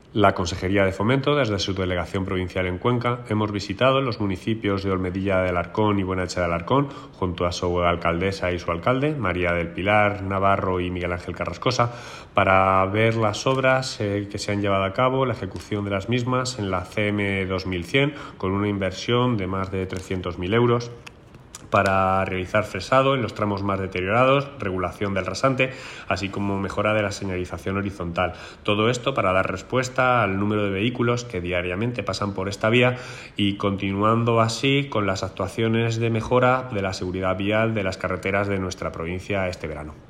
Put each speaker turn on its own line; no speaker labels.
La Consejería de Fomento, desde su delegación provincial en Cuenca, hemos visitado los municipios de Olmedilla de Alarcón y Buenaeche de Alarcón, junto a su alcaldesa y su alcalde, María del Pilar Navarro y Miguel Ángel Carrascosa, para ver las obras que se han llevado a cabo, la ejecución de las mismas en la CM 2100, con una inversión de más de 300.000 euros, para realizar fresado en los tramos más deteriorados, regulación del rasante, así como mejora de la señalización horizontal. Todo esto para dar respuesta al número de vehículos que diariamente pasan por esta vía y continuando así con las actuaciones de mejora de la seguridad vial de las carreteras de nuestra provincia este verano.